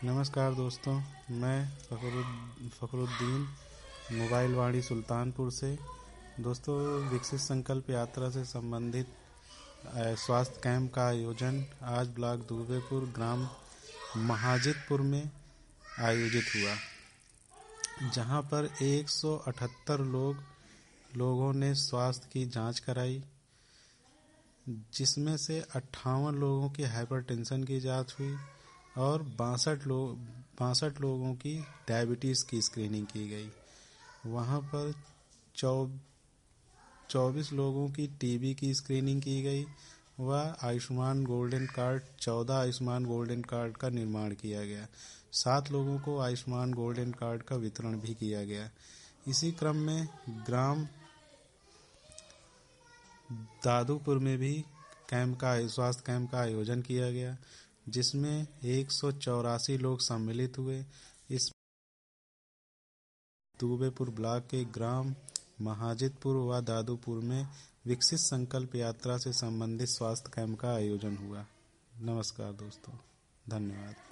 नमस्कार दोस्तों, मैं फ़खरुद्दीन मोबाइल वाणी सुल्तानपुर से। दोस्तों, विकसित संकल्प यात्रा से संबंधित स्वास्थ्य कैंप का आयोजन आज ब्लॉक दुबेपुर ग्राम महाजितपुर में आयोजित हुआ, जहां पर 178 लोगों ने स्वास्थ्य की जांच कराई, जिसमें से 58 लोगों की हाइपरटेंशन की जांच हुई और 62 लोगों की डायबिटीज़ की स्क्रीनिंग की गई। वहां पर 24 लोगों की टीबी की स्क्रीनिंग की गई व 14 आयुष्मान गोल्डन कार्ड का निर्माण किया गया। 7 लोगों को आयुष्मान गोल्डन कार्ड का वितरण भी किया गया। इसी क्रम में ग्राम दादूपुर में भी स्वास्थ्य कैंप का आयोजन किया गया, जिसमें 184 लोग सम्मिलित हुए। इस दुबेपुर ब्लॉक के ग्राम महाजितपुर व दादूपुर में विकसित संकल्प यात्रा से संबंधित स्वास्थ्य कैंप का आयोजन हुआ। नमस्कार दोस्तों, धन्यवाद।